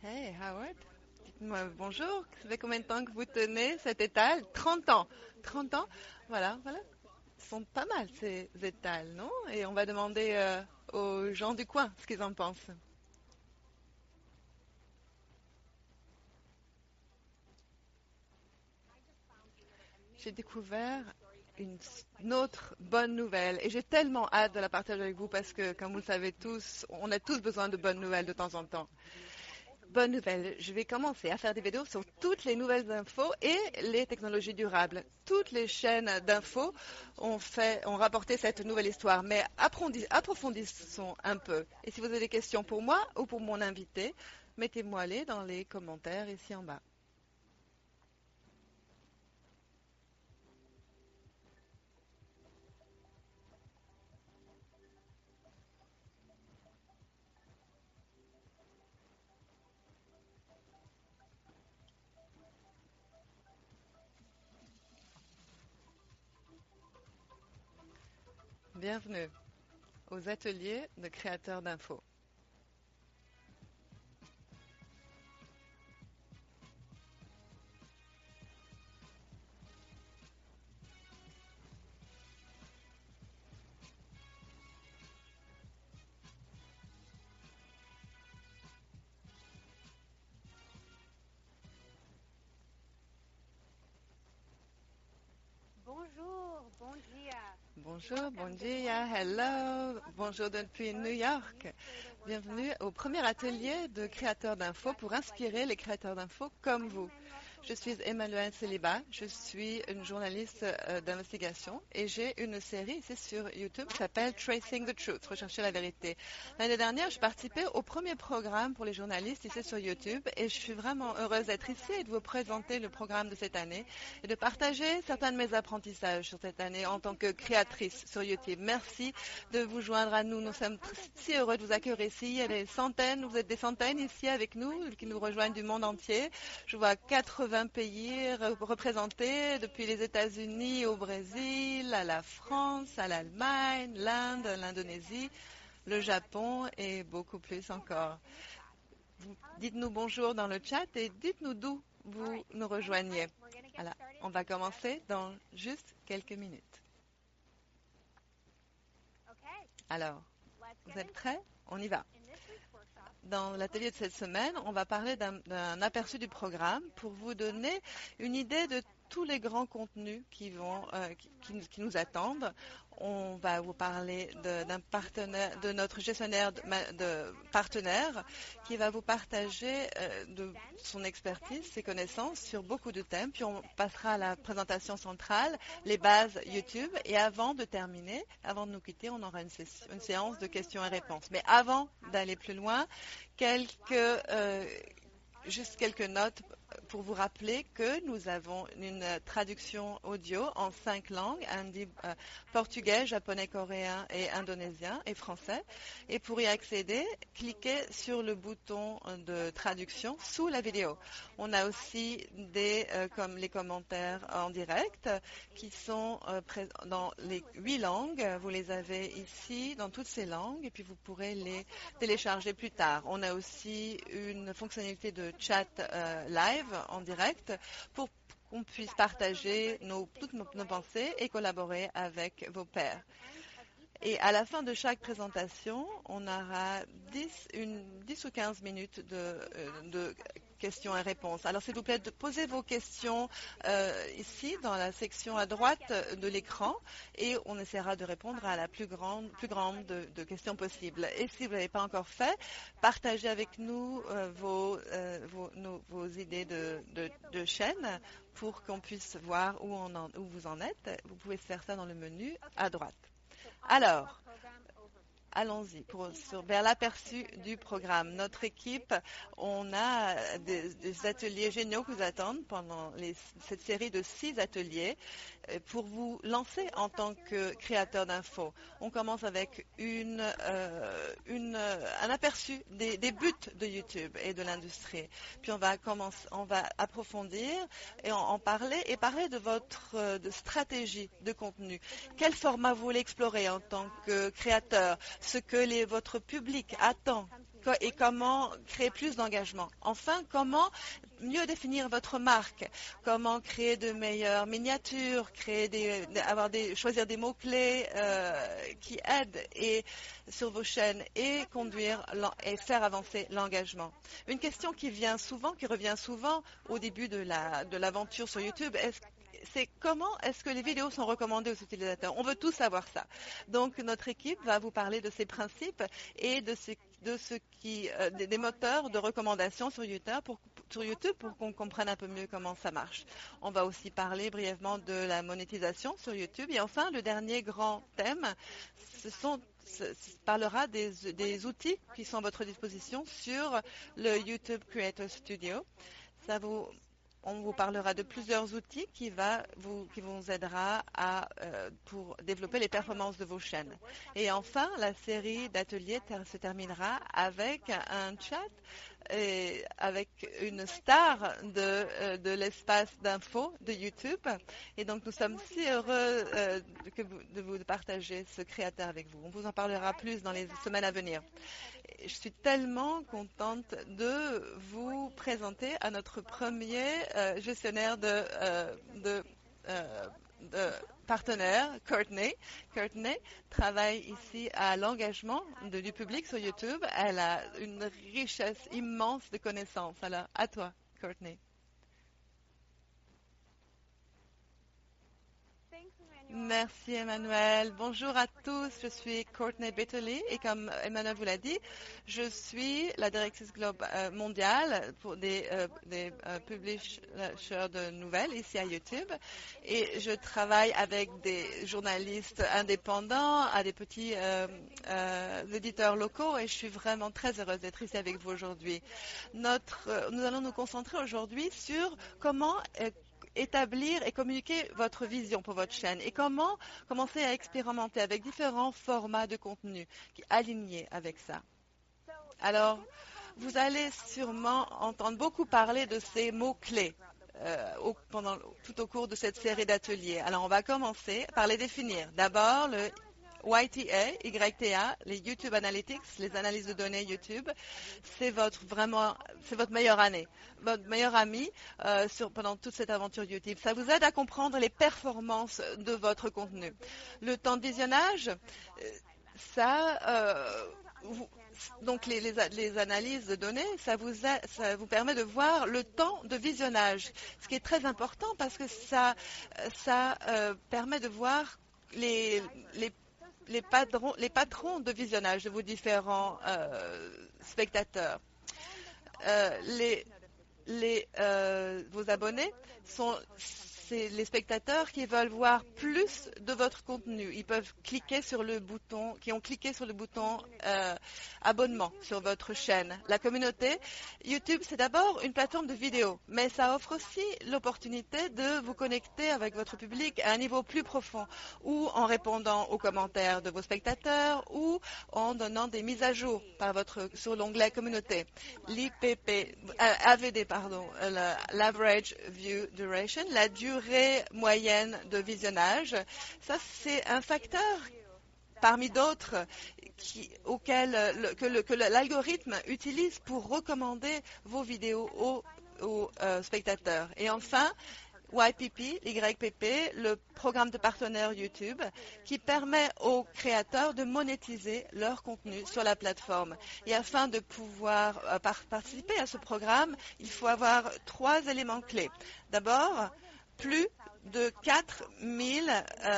Hey Howard, dites-moi bonjour. Ça fait combien de temps que vous tenez cet étal? 30 ans. 30 ans? Voilà, voilà. Ils sont pas mal ces étals, non? Et on va demander aux gens du coin ce qu'ils en pensent. J'ai découvert une autre bonne nouvelle et j'ai tellement hâte de la partager avec vous parce que, comme vous le savez tous, on a tous besoin de bonnes nouvelles de temps en temps. Bonne nouvelle, je vais commencer à faire des vidéos sur toutes les nouvelles infos et les technologies durables. Toutes les chaînes d'infos ont rapporté cette nouvelle histoire, mais approfondissons un peu. Et si vous avez des questions pour moi ou pour mon invité, mettez-moi-les dans les commentaires ici en bas. Bienvenue aux ateliers de créateurs d'infos. Bonjour, bon dia. Bonjour, bon dia, hello, bonjour depuis New York. Bienvenue au premier atelier de créateurs d'infos pour inspirer les créateurs d'infos comme vous. Je suis Emmanuelle Célibat, je suis une journaliste d'investigation et j'ai une série ici sur YouTube qui s'appelle Tracing the Truth, Rechercher la vérité. L'année dernière, je participais au premier programme pour les journalistes ici sur YouTube et je suis vraiment heureuse d'être ici et de vous présenter le programme de cette année et de partager certains de mes apprentissages sur cette année en tant que créatrice sur YouTube. Merci de vous joindre à nous. Nous sommes si heureux de vous accueillir ici. Il y a des centaines, vous êtes des centaines ici avec nous qui nous rejoignent du monde entier. Je vois 80 pays représentés, depuis les États-Unis au Brésil, à la France, à l'Allemagne, l'Inde, l'Indonésie, le Japon et beaucoup plus encore. Dites-nous bonjour dans le chat et dites-nous d'où vous nous rejoignez. Voilà, on va commencer dans juste quelques minutes. Alors, vous êtes prêts? On y va. Dans l'atelier de cette semaine, on va parler d'un aperçu du programme pour vous donner une idée de tous les grands contenus qui nous attendent. On va vous parler d'un partenaire, de notre gestionnaire de partenaires qui va vous partager de son expertise, ses connaissances sur beaucoup de thèmes. Puis on passera à la présentation centrale, les bases YouTube. Et avant de terminer, avant de nous quitter, on aura une séance de questions et réponses. Mais avant d'aller plus loin, juste quelques notes pour vous rappeler que nous avons une traduction audio en 5 langues, portugais, japonais, coréen et indonésien et français. Et pour y accéder, cliquez sur le bouton de traduction sous la vidéo. On a aussi comme les commentaires en direct qui sont dans les 8 langues. Vous les avez ici dans toutes ces langues et puis vous pourrez les télécharger plus tard. On a aussi une fonctionnalité de chat live en direct pour qu'on puisse partager toutes nos pensées et collaborer avec vos pairs. Et à la fin de chaque présentation, on aura 10 ou 15 minutes de questions et réponses. Alors, s'il vous plaît, posez vos questions ici, dans la section à droite de l'écran, et on essaiera de répondre à la plus grande de questions possibles. Et si vous ne l'avez pas encore fait, partagez avec nous vos idées de chaîne pour qu'on puisse voir où vous en êtes. Vous pouvez faire ça dans le menu à droite. Alors, allons-y vers l'aperçu du programme. Notre équipe, on a des ateliers géniaux qui vous attendent pendant cette série de 6 ateliers pour vous lancer en tant que créateur d'infos. On commence avec un aperçu des buts de YouTube et de l'industrie. Puis on va approfondir et en parler de votre stratégie de contenu. Quel format vous voulez explorer en tant que créateur? Ce que votre public attend et comment créer plus d'engagement. Enfin, comment mieux définir votre marque, comment créer de meilleures miniatures, choisir des mots-clés qui aident sur vos chaînes et et faire avancer l'engagement. Une question qui revient souvent au début de l'aventure sur YouTube, c'est comment est-ce que les vidéos sont recommandées aux utilisateurs. On veut tous savoir ça. Donc, notre équipe va vous parler de ces principes et des moteurs de recommandation sur YouTube pour qu'on comprenne un peu mieux comment ça marche. On va aussi parler brièvement de la monétisation sur YouTube. Et enfin, le dernier grand thème, parlera des outils qui sont à votre disposition sur le YouTube Creator Studio. On vous parlera de plusieurs outils qui vous aidera pour développer les performances de vos chaînes. Et enfin, la série d'ateliers se terminera avec un chat et avec une star de l'espace d'info de YouTube. Et donc, nous sommes si heureux de vous partager ce créateur avec vous. On vous en parlera plus dans les semaines à venir. Je suis tellement contente de vous présenter à notre premier gestionnaire de partenaire, Courtney. Courtney travaille ici à l'engagement du public sur YouTube. Elle a une richesse immense de connaissances. Alors, à toi, Courtney. Merci Emmanuel. Bonjour à tous, je suis Courtney Bitterly et comme Emmanuel vous l'a dit, je suis la directrice mondiale pour des publishers de nouvelles ici à YouTube et je travaille avec des journalistes indépendants, à des petits éditeurs locaux et je suis vraiment très heureuse d'être ici avec vous aujourd'hui. Nous allons nous concentrer aujourd'hui sur comment établir et communiquer votre vision pour votre chaîne et comment commencer à expérimenter avec différents formats de contenu alignés avec ça. Alors, vous allez sûrement entendre beaucoup parler de ces mots-clés tout au cours de cette série d'ateliers. Alors, on va commencer par les définir. D'abord, le YTA, les YouTube Analytics, les analyses de données YouTube, c'est votre meilleure année, votre meilleur ami pendant toute cette aventure YouTube. Ça vous aide à comprendre les performances de votre contenu. Le temps de visionnage, donc les analyses de données, ça vous permet de voir le temps de visionnage, ce qui est très important parce que ça permet de voir les patrons de visionnage de vos différents spectateurs. Vos abonnés c'est les spectateurs qui veulent voir plus de votre contenu. Ils peuvent cliquer sur le bouton, qui ont cliqué sur le bouton abonnement sur votre chaîne. La communauté, YouTube, c'est d'abord une plateforme de vidéo, mais ça offre aussi l'opportunité de vous connecter avec votre public à un niveau plus profond, ou en répondant aux commentaires de vos spectateurs, ou en donnant des mises à jour sur l'onglet communauté. AVD, l'Average View Duration, la durée moyenne de visionnage. Ça, c'est un facteur parmi d'autres que l'algorithme utilise pour recommander vos vidéos aux spectateurs. Et enfin, YPP, le programme de partenaire YouTube, qui permet aux créateurs de monétiser leur contenu sur la plateforme. Et afin de pouvoir participer à ce programme, il faut avoir 3 éléments clés. D'abord, plus de 4000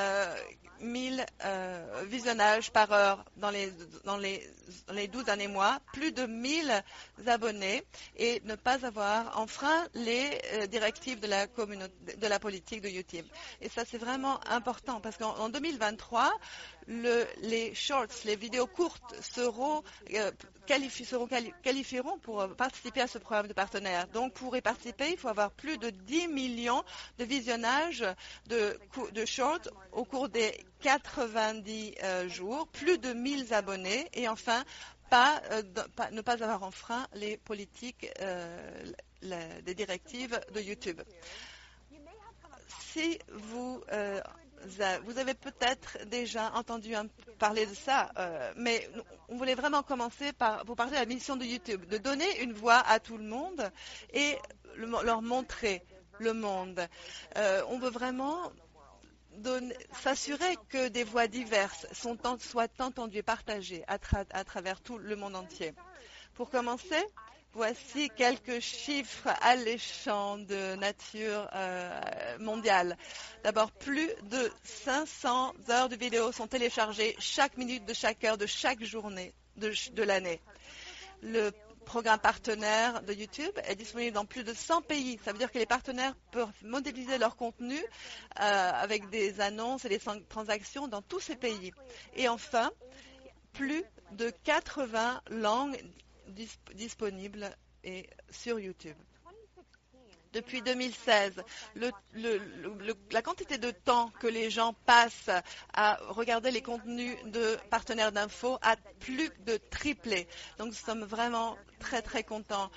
visionnages par heure dans les 12 derniers mois, plus de 1000 abonnés et ne pas avoir enfreint les directives de la politique de YouTube. Et ça, c'est vraiment important parce qu'en 2023, les shorts, les vidéos courtes qualifieront pour participer à ce programme de partenaire. Donc, pour y participer, il faut avoir plus de 10 millions de visionnages de shorts au cours des 90 jours, plus de 1000 abonnés et enfin, ne pas avoir enfreint les politiques des directives de YouTube. Si vous avez peut-être déjà entendu parler de ça, mais on voulait vraiment commencer par vous parler de la mission de YouTube, de donner une voix à tout le monde et leur montrer le monde. On veut vraiment s'assurer que des voix diverses soient entendues et partagées à travers tout le monde entier. Pour commencer, voici quelques chiffres alléchants de nature mondiale. D'abord, plus de 500 heures de vidéos sont téléchargées chaque minute de chaque heure de chaque journée de l'année. Le programme partenaire de YouTube est disponible dans plus de 100 pays. Ça veut dire que les partenaires peuvent modéliser leur contenu avec des annonces et des transactions dans tous ces pays. Et enfin, plus de 80 langues disponibles sur YouTube. Depuis 2016, la quantité de temps que les gens passent à regarder les contenus de partenaires d'infos a plus de triplé. Donc nous sommes vraiment très très contents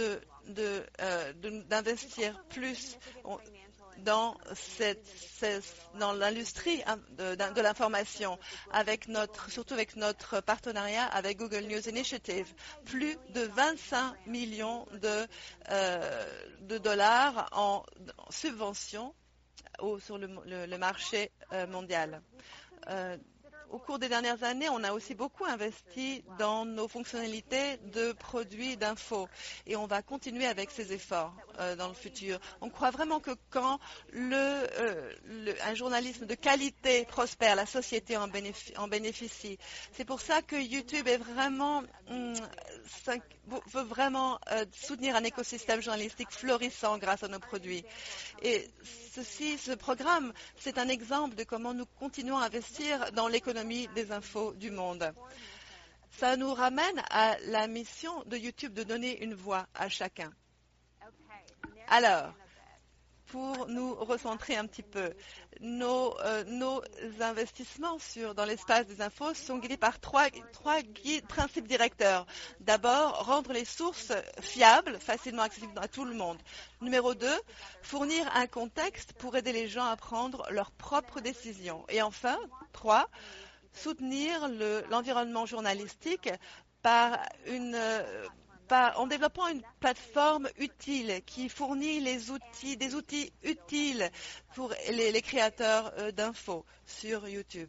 d'investir plus dans l'industrie de l'information, surtout avec notre partenariat avec Google News Initiative. Plus de 25 millions de dollars en subventions sur le marché mondial. Au cours des dernières années, on a aussi beaucoup investi dans nos fonctionnalités de produits d'infos et on va continuer avec ces efforts dans le futur. On croit vraiment que quand un journalisme de qualité prospère, la société en bénéficie. C'est pour ça que YouTube est veut vraiment soutenir un écosystème journalistique florissant grâce à nos produits. Et ce programme, c'est un exemple de comment nous continuons à investir dans l'économie des infos du monde. Ça nous ramène à la mission de YouTube de donner une voix à chacun. Alors, pour nous recentrer un petit peu, nos investissements dans l'espace des infos sont guidés par trois principes directeurs. D'abord, rendre les sources fiables, facilement accessibles à tout le monde. Numéro 2, fournir un contexte pour aider les gens à prendre leurs propres décisions. Et enfin, 3, soutenir l'environnement journalistique en développant une plateforme utile qui fournit des outils utiles pour les créateurs d'infos sur YouTube.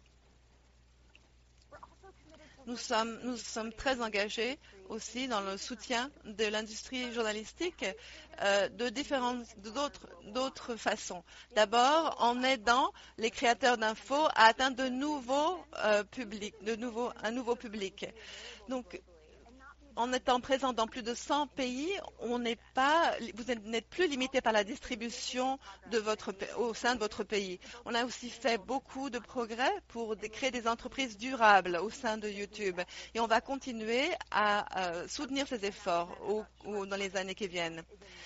Nous sommes très engagés aussi dans le soutien de l'industrie journalistique d'autres façons. D'abord, en aidant les créateurs d'infos à atteindre un nouveau public. Donc, en étant présent dans plus de 100 pays, vous n'êtes plus limité par la distribution au sein de votre pays. On a aussi fait beaucoup de progrès pour créer des entreprises durables au sein de YouTube. Et on va continuer à soutenir ces efforts dans les années qui viennent.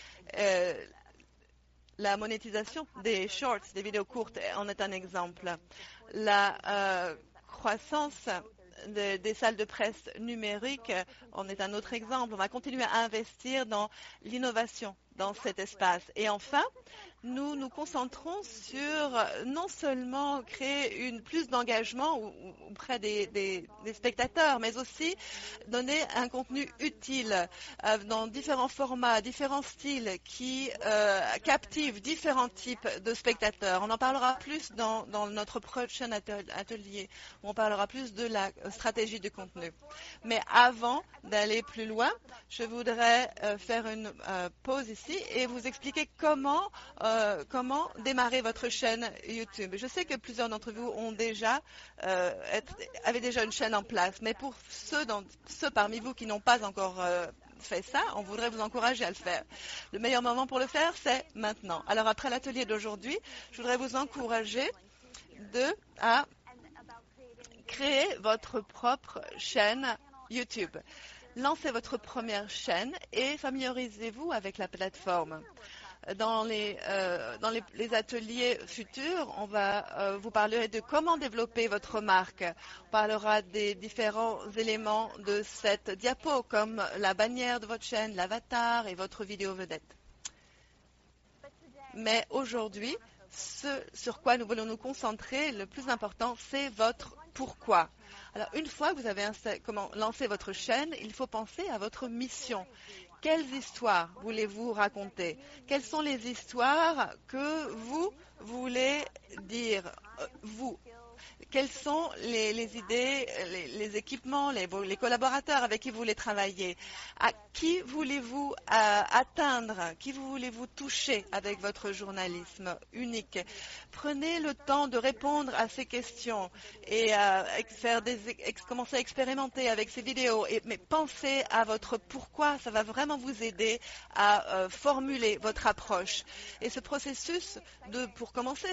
La monétisation des shorts, des vidéos courtes, en est un exemple. La croissance des salles de presse numériques en est un autre exemple. On va continuer à investir dans l'innovation dans cet espace. Et enfin, nous nous concentrons sur non seulement créer plus d'engagement auprès des spectateurs, mais aussi donner un contenu utile dans différents formats, différents styles qui captivent différents types de spectateurs. On en parlera plus dans notre prochain atelier, où on parlera plus de la stratégie du contenu. Mais avant d'aller plus loin, je voudrais faire une pause ici et vous expliquer comment démarrer votre chaîne YouTube. Je sais que plusieurs d'entre vous avaient déjà une chaîne en place, mais pour ceux parmi vous qui n'ont pas encore fait ça, on voudrait vous encourager à le faire. Le meilleur moment pour le faire, c'est maintenant. Alors après l'atelier d'aujourd'hui, je voudrais vous encourager à créer votre propre chaîne YouTube. Lancez votre première chaîne et familiarisez-vous avec la plateforme. Dans les ateliers futurs, on va vous parler de comment développer votre marque. On parlera des différents éléments de cette diapo, comme la bannière de votre chaîne, l'avatar et votre vidéo vedette. Mais aujourd'hui, ce sur quoi nous voulons nous concentrer, le plus important, c'est votre pourquoi. Alors, une fois que vous avez lancé votre chaîne, il faut penser à votre mission. Quelles histoires voulez-vous raconter? Quelles sont les histoires que vous voulez dire, vous? Quelles sont les idées, les équipements, les collaborateurs avec qui vous voulez travailler? À qui voulez-vous atteindre? Qui voulez-vous toucher avec votre journalisme unique? Prenez le temps de répondre à ces questions et commencer à expérimenter avec ces vidéos. Mais pensez à votre pourquoi. Ça va vraiment vous aider à formuler votre approche. Et ce processus, pour commencer,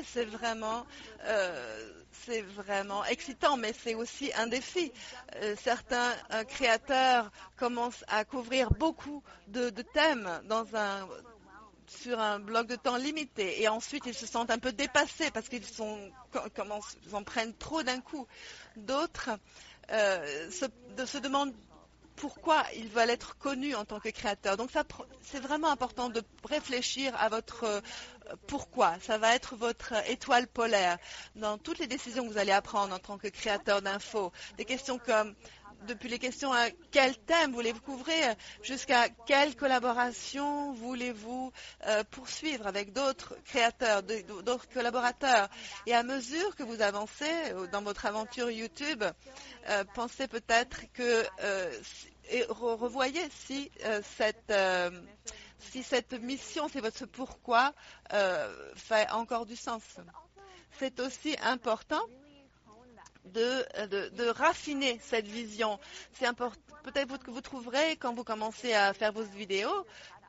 c'est vraiment excitant, mais c'est aussi un défi. Certains créateurs commencent à couvrir beaucoup de thèmes sur un bloc de temps limité et ensuite ils se sentent un peu dépassés parce qu'ils en prennent trop d'un coup. D'autres se demandent pourquoi ils veulent être connus en tant que créateurs. Donc c'est vraiment important de réfléchir à votre pourquoi. Ça va être votre étoile polaire dans toutes les décisions que vous allez prendre en tant que créateur d'infos. Des questions comme depuis les questions à quel thème voulez-vous couvrir jusqu'à quelle collaboration voulez-vous poursuivre avec d'autres créateurs, d'autres collaborateurs. Et à mesure que vous avancez dans votre aventure YouTube, pensez peut-être que et revoyez si cette mission, c'est votre pourquoi, fait encore du sens. C'est aussi important de raffiner cette vision. C'est important. Peut-être que vous trouverez quand vous commencez à faire vos vidéos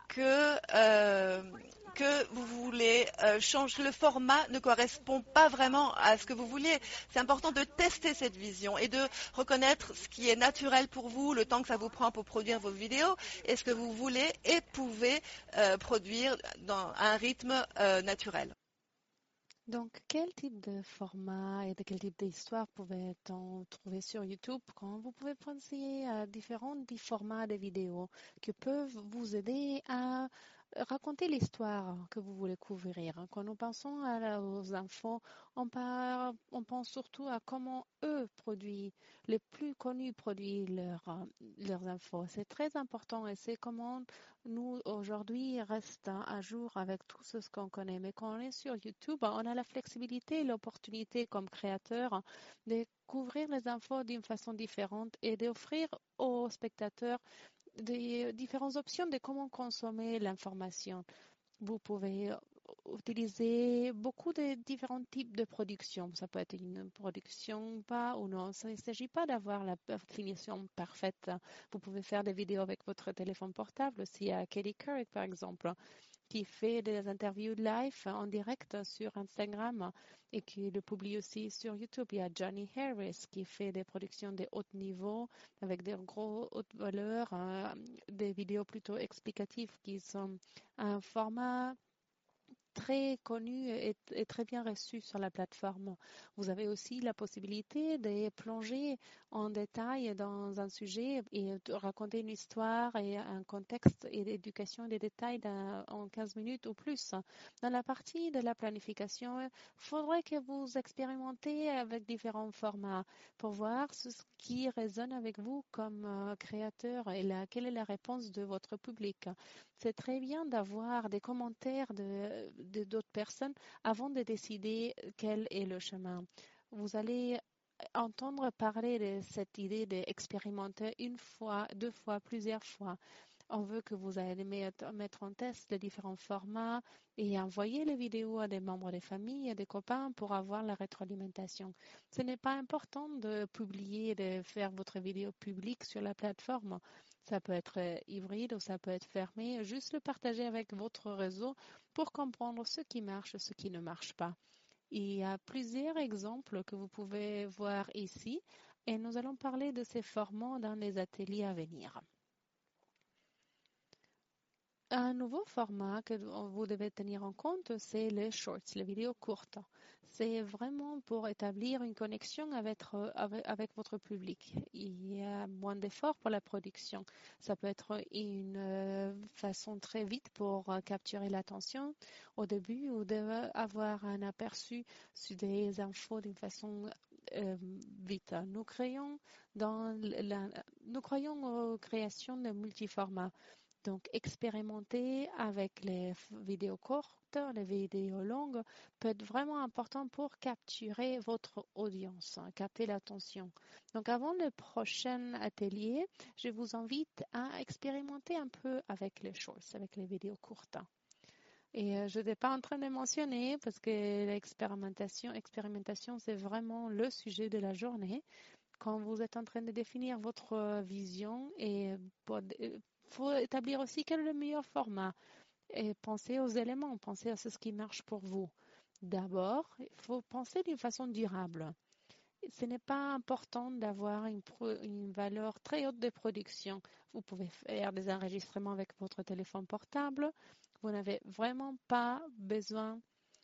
que vous voulez changer, le format ne correspond pas vraiment à ce que vous vouliez. C'est important de tester cette vision et de reconnaître ce qui est naturel pour vous, le temps que ça vous prend pour produire vos vidéos et ce que vous voulez et pouvez produire dans un rythme naturel. Donc, quel type de format et de quel type d'histoire pouvait-on trouver sur YouTube quand vous pouvez penser à différents formats de vidéos qui peuvent vous aider à raconter l'histoire que vous voulez couvrir. Quand nous pensons aux infos, on pense surtout à comment eux produisent, les plus connus produisent leurs infos. C'est très important et c'est comment nous, aujourd'hui, restons à jour avec tout ce qu'on connaît. Mais quand on est sur YouTube, on a la flexibilité et l'opportunité comme créateur de couvrir les infos d'une façon différente et d'offrir aux spectateurs des différentes options de comment consommer l'information. Vous pouvez utiliser beaucoup de différents types de production. Ça peut être une production pas ou non. Il ne s'agit pas d'avoir la finition parfaite. Vous pouvez faire des vidéos avec votre téléphone portable. Aussi, à Katie Couric, par exemple, qui fait des interviews live en direct sur Instagram et qui le publie aussi sur YouTube. Il y a Johnny Harris qui fait des productions de haut niveau avec des gros hautes valeurs, des vidéos plutôt explicatives qui sont un format très connu et très bien reçu sur la plateforme. Vous avez aussi la possibilité de plonger en détail dans un sujet et de raconter une histoire et un contexte et d'éducation des détails en 15 minutes ou plus. Dans la partie de la planification, il faudrait que vous expérimentez avec différents formats pour voir ce qui résonne avec vous comme créateur et quelle est la réponse de votre public. C'est très bien d'avoir des commentaires de d'autres personnes avant de décider quel est le chemin. Vous allez entendre parler de cette idée d'expérimenter une fois, deux fois, plusieurs fois. On veut que vous allez mettre en test les différents formats et envoyer les vidéos à des membres des familles et des copains pour avoir la rétroalimentation. Ce n'est pas important de publier, de faire votre vidéo publique sur la plateforme. Ça peut être hybride ou ça peut être fermé. Juste le partager avec votre réseau pour comprendre ce qui marche, ce qui ne marche pas. Il y a plusieurs exemples que vous pouvez voir ici et nous allons parler de ces formats dans les ateliers à venir. Un nouveau format que vous devez tenir en compte, c'est les shorts, les vidéos courtes. C'est vraiment pour établir une connexion avec votre public. Il y a moins d'efforts pour la production. Ça peut être une façon très vite pour capturer l'attention au début ou d'avoir un aperçu sur des infos d'une façon vite. Nous croyons aux créations de multiformats. Donc, expérimenter avec les vidéos courtes, les vidéos longues peut être vraiment important pour capturer votre audience, capter l'attention. Donc, avant le prochain atelier, je vous invite à expérimenter un peu avec les shorts, avec les vidéos courtes. Et je n'étais pas en train de mentionner parce que l'expérimentation, c'est vraiment le sujet de la journée. Quand vous êtes en train de définir votre vision et faut établir aussi quel est le meilleur format et penser aux éléments, penser à ce qui marche pour vous. D'abord, il faut penser d'une façon durable. Ce n'est pas important d'avoir une valeur très haute de production. Vous pouvez faire des enregistrements avec votre téléphone portable. Vous n'avez vraiment pas besoin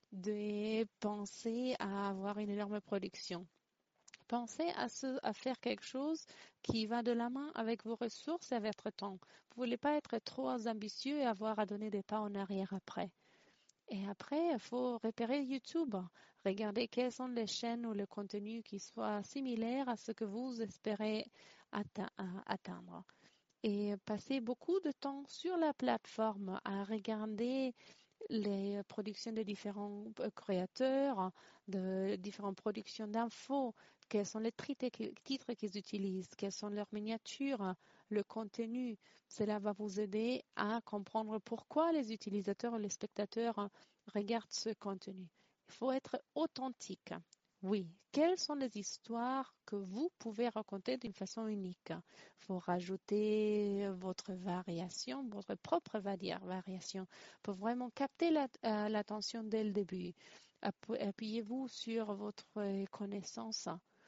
de penser à avoir une énorme production. Pensez à faire quelque chose qui va de la main avec vos ressources et avec votre temps. Vous ne voulez pas être trop ambitieux et avoir à donner des pas en arrière après. Et après, il faut repérer YouTube. Regardez quelles sont les chaînes ou le contenu qui soient similaires à ce que vous espérez atteindre. Et passez beaucoup de temps sur la plateforme à regarder les productions de différents créateurs, de différentes productions d'infos, quels sont les titres qu'ils utilisent, quelles sont leurs miniatures, le contenu. Cela va vous aider à comprendre pourquoi les utilisateurs et les spectateurs regardent ce contenu. Il faut être authentique. Oui, quelles sont les histoires que vous pouvez raconter d'une façon unique? Il faut rajouter votre variation, votre propre variation pour vraiment capter l'attention dès le début. Appuyez-vous sur votre connaissance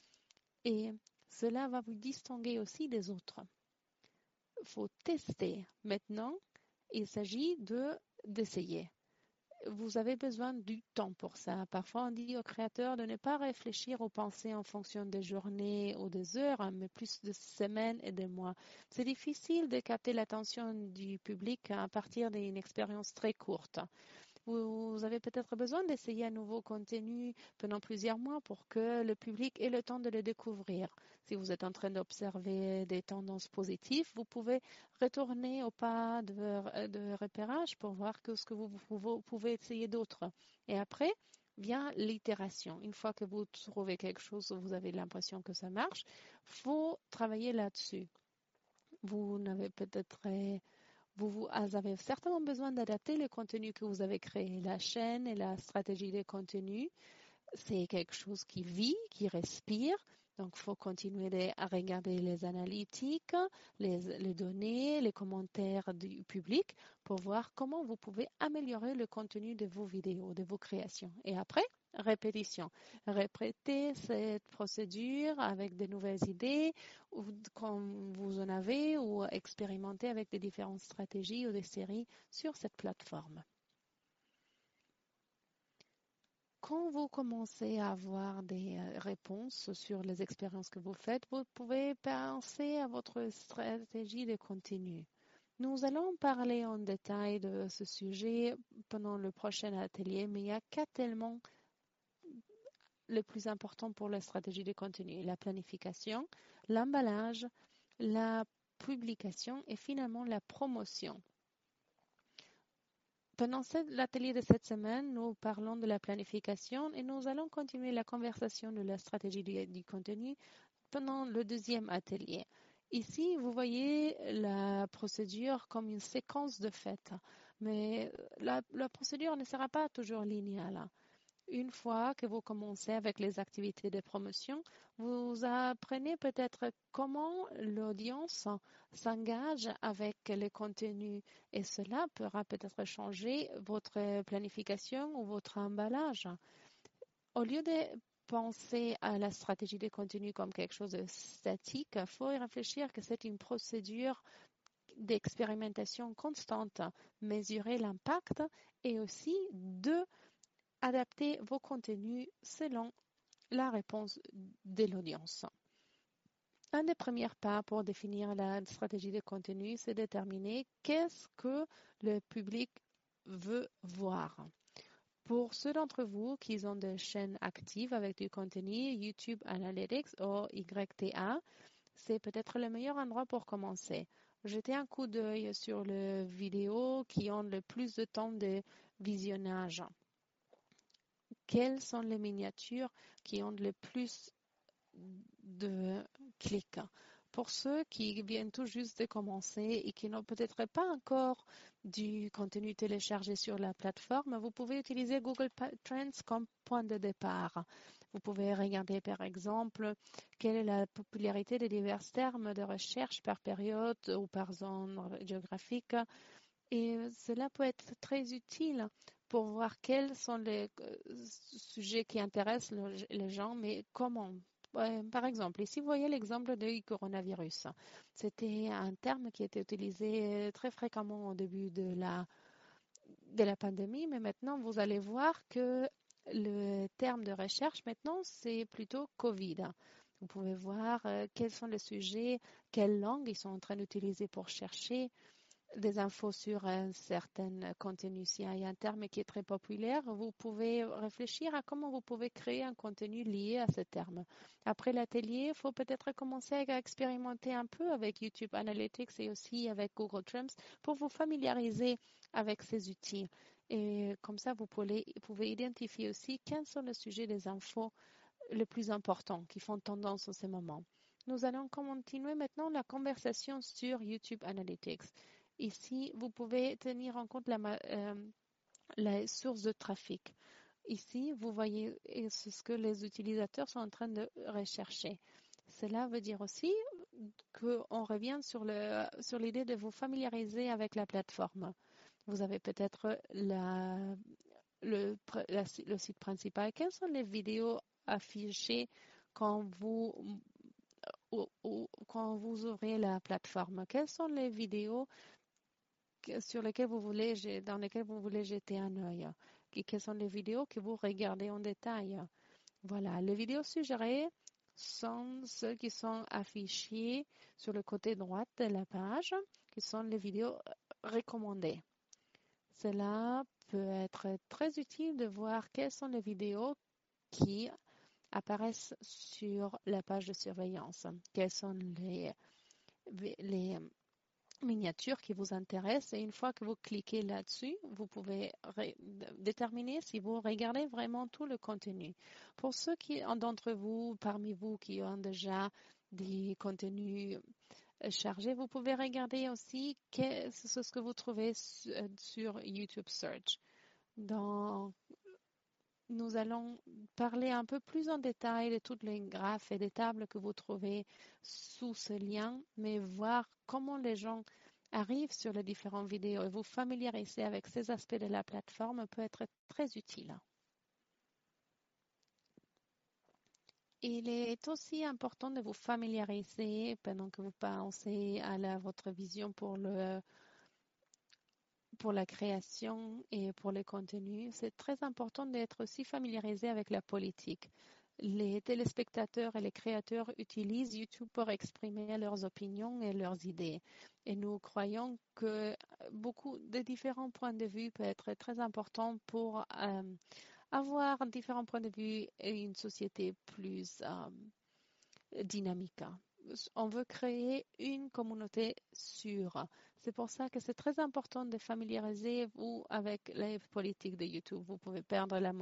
et cela va vous distinguer aussi des autres. Il faut tester. Maintenant, il s'agit d'essayer. Vous avez besoin du temps pour ça. Parfois, on dit aux créateurs de ne pas réfléchir aux pensées en fonction des journées ou des heures, mais plus de semaines et de mois. C'est difficile de capter l'attention du public à partir d'une expérience très courte. Vous avez peut-être besoin d'essayer un nouveau contenu pendant plusieurs mois pour que le public ait le temps de le découvrir. Si vous êtes en train d'observer des tendances positives, vous pouvez retourner au pas de repérage pour voir ce que vous pouvez essayer d'autres. Et après, vient l'itération. Une fois que vous trouvez quelque chose où vous avez l'impression que ça marche, il faut travailler là-dessus. Vous avez certainement besoin d'adapter le contenu que vous avez créé. La chaîne et la stratégie de contenu, c'est quelque chose qui vit, qui respire. Donc, il faut continuer à regarder les analytiques, les données, les commentaires du public pour voir comment vous pouvez améliorer le contenu de vos vidéos, de vos créations. Et après, répétition. Répétez cette procédure avec de nouvelles idées quand vous en avez ou expérimentez avec des différentes stratégies ou des séries sur cette plateforme. Quand vous commencez à avoir des réponses sur les expériences que vous faites, vous pouvez penser à votre stratégie de contenu. Nous allons parler en détail de ce sujet pendant le prochain atelier, mais il y a 4 éléments les plus importants pour la stratégie de contenu: la planification, l'emballage, la publication et finalement la promotion. Pendant l'atelier de cette semaine, nous parlons de la planification et nous allons continuer la conversation de la stratégie du contenu pendant le deuxième atelier. Ici, vous voyez la procédure comme une séquence de faits, mais la procédure ne sera pas toujours linéaire. Une fois que vous commencez avec les activités de promotion, vous apprenez peut-être comment l'audience s'engage avec les contenus et cela pourra peut-être changer votre planification ou votre emballage. Au lieu de penser à la stratégie de contenu comme quelque chose de statique, il faut y réfléchir que c'est une procédure d'expérimentation constante, mesurer l'impact et aussi adapter vos contenus selon la réponse de l'audience. Un des premiers pas pour définir la stratégie de contenu, c'est déterminer qu'est-ce que le public veut voir. Pour ceux d'entre vous qui ont des chaînes actives avec du contenu, YouTube Analytics ou YTA, c'est peut-être le meilleur endroit pour commencer. Jetez un coup d'œil sur les vidéos qui ont le plus de temps de visionnage. Quelles sont les miniatures qui ont le plus de clics? Pour ceux qui viennent tout juste de commencer et qui n'ont peut-être pas encore du contenu téléchargé sur la plateforme, vous pouvez utiliser Google Trends comme point de départ. Vous pouvez regarder par exemple quelle est la popularité des divers termes de recherche par période ou par zone géographique. Et cela peut être très utile pour voir quels sont les sujets qui intéressent les gens, mais comment. Par exemple, ici, vous voyez l'exemple du coronavirus. C'était un terme qui était utilisé très fréquemment au début de la pandémie, mais maintenant, vous allez voir que le terme de recherche, maintenant, c'est plutôt Covid. Vous pouvez voir quels sont les sujets, quelle langue ils sont en train d'utiliser pour chercher des infos sur un certain contenu. S'il y a un terme qui est très populaire, vous pouvez réfléchir à comment vous pouvez créer un contenu lié à ce terme. Après l'atelier, il faut peut-être commencer à expérimenter un peu avec YouTube Analytics et aussi avec Google Trends pour vous familiariser avec ces outils. Et comme ça, vous pouvez identifier aussi quels sont les sujets des infos les plus importants qui font tendance en ce moment. Nous allons continuer maintenant la conversation sur YouTube Analytics. Ici, vous pouvez tenir en compte la source de trafic. Ici, vous voyez ce que les utilisateurs sont en train de rechercher. Cela veut dire aussi qu'on revient sur l'idée de vous familiariser avec la plateforme. Vous avez peut-être le site principal. Quelles sont les vidéos affichées quand quand vous ouvrez la plateforme? Quelles sont les vidéos dans lesquelles vous voulez jeter un œil? Quelles sont les vidéos que vous regardez en détail? Voilà, les vidéos suggérées sont celles qui sont affichées sur le côté droit de la page, qui sont les vidéos recommandées. Cela peut être très utile de voir quelles sont les vidéos qui apparaissent sur la page de surveillance. Quelles sont les miniatures qui vous intéressent et une fois que vous cliquez là-dessus, vous pouvez déterminer si vous regardez vraiment tout le contenu. Pour ceux d'entre vous, parmi vous qui ont déjà des contenus chargés, vous pouvez regarder aussi ce que vous trouvez sur YouTube Search. Nous allons parler un peu plus en détail de toutes les graphes et des tables que vous trouvez sous ce lien, mais voir comment les gens arrivent sur les différentes vidéos et vous familiariser avec ces aspects de la plateforme peut être très utile. Il est aussi important de vous familiariser pendant que vous pensez à votre vision pour la création et pour les contenus. C'est très important d'être aussi familiarisé avec la politique. Les téléspectateurs et les créateurs utilisent YouTube pour exprimer leurs opinions et leurs idées. Et nous croyons que beaucoup de différents points de vue peuvent être très importants pour avoir différents points de vue et une société plus dynamique. On veut créer une communauté sûre. C'est pour ça que c'est très important de familiariser vous avec les politiques de YouTube. Vous pouvez perdre la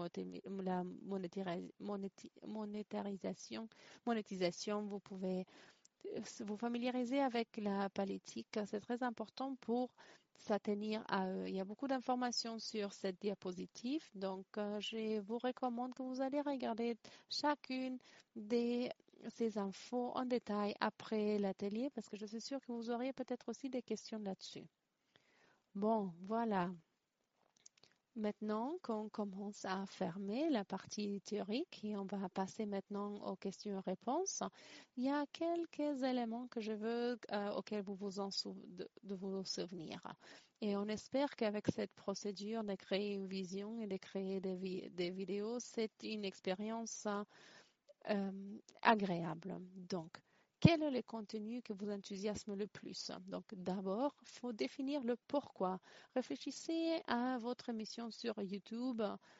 monétisation. Vous pouvez vous familiariser avec la politique. C'est très important pour s'attenir à eux. Il y a beaucoup d'informations sur cette diapositive, donc je vous recommande que vous allez regarder chacune de ces infos en détail après l'atelier parce que je suis sûre que vous auriez peut-être aussi des questions là-dessus. Bon, voilà. Maintenant qu'on commence à fermer la partie théorique et on va passer maintenant aux questions-réponses, il y a quelques éléments que je veux auxquels vous de vous souvenir. Et on espère qu'avec cette procédure de créer une vision et de créer des vidéos, c'est une expérience agréable. Donc, quel est le contenu qui vous enthousiasme le plus? Donc, d'abord, il faut définir le pourquoi. Réfléchissez à votre mission sur YouTube.